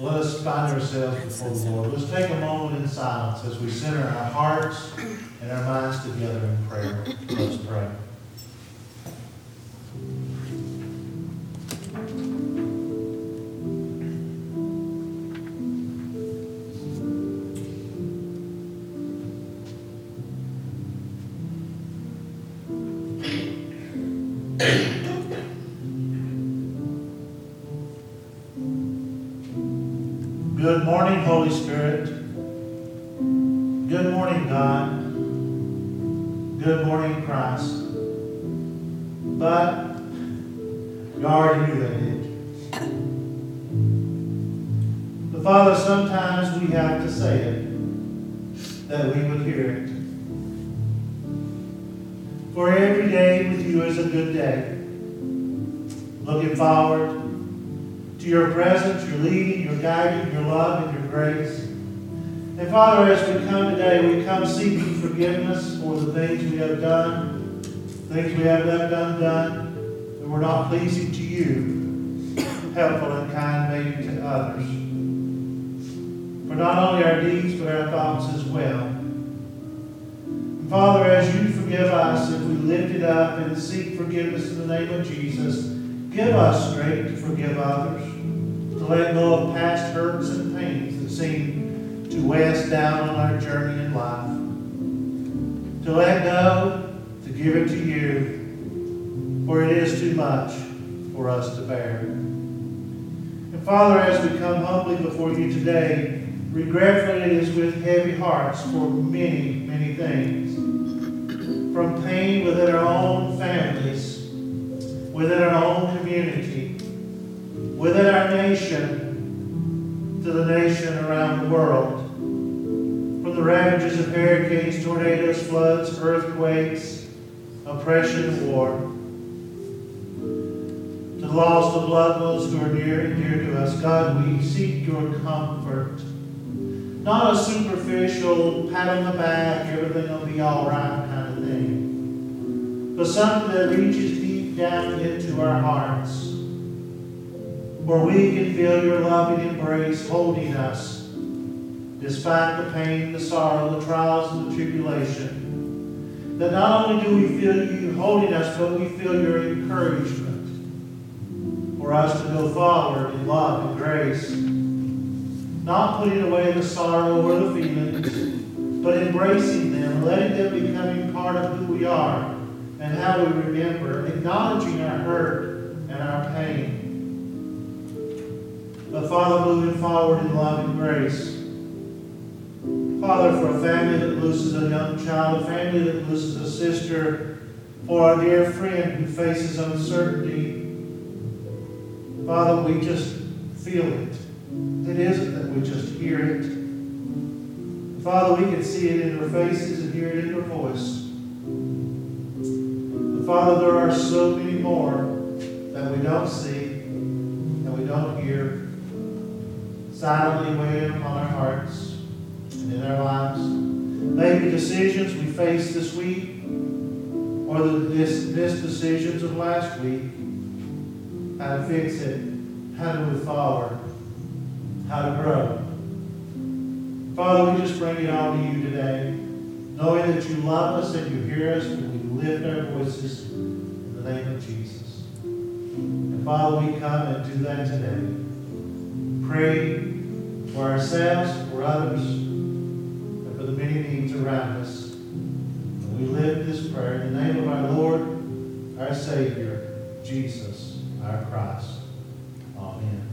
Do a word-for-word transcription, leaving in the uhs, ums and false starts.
Let us find ourselves before the Lord. Let's take a moment in silence as we center our hearts and our minds together in prayer. Let's pray. Good morning, Holy Spirit. Good morning, God. Good morning, Christ. But you already knew that, didn't you? But Father, sometimes we have to say it, that we would hear it. For every day with you is a good day. Looking forward to your presence, your leading, your guiding, your love, and your grace. And Father, as we come today, we come seeking forgiveness for the things we have done, things we have left undone, that were not pleasing to you, helpful and kind maybe to others. For not only our deeds, but our thoughts as well. And Father, as you forgive us, if we lift it up and seek forgiveness in the name of Jesus, give us strength to forgive others, to let go of past hurts and pains that seem to weigh us down on our journey in life, to let go, to give it to you, for it is too much for us to bear. And Father, as we come humbly before you today, regretfully it is with heavy hearts for many, many things, from pain within our own families, within our own community, within our nation, to the nation around the world, from the ravages of hurricanes, tornadoes, floods, earthquakes, oppression, and war, to the loss of loved ones who are near and dear to us. God, we seek your comfort, not a superficial pat on the back, everything will be all right kind of thing, but something that reaches deep down into our hearts, where we can feel your loving embrace holding us, despite the pain, the sorrow, the trials, and the tribulation. That not only do we feel you holding us, but we feel your encouragement for us to go forward in love and grace, not putting away the sorrow or the feelings, but embracing them, letting them become part of who we are and how we remember, acknowledging our hurt and our pain. But Father, moving forward in love and grace. Father, for a family that loses a young child, a family that loses a sister, for a dear friend who faces uncertainty, Father, we just feel it. It isn't that we just hear it. Father, we can see it in their faces and hear it in their voice. But Father, there are so many more that we don't see, that we don't hear, silently weighing upon our hearts and in our lives. Maybe decisions we face this week, or the missed decisions of last week. How to fix it, how to move forward, how to grow. Father, we just bring it all to you today, knowing that you love us and you hear us when we lift our voices in the name of Jesus. And Father, we come and do that today. Pray for ourselves, for others, and for the many needs around us. And we lift this prayer in the name of our Lord, our Savior, Jesus, our Christ. Amen.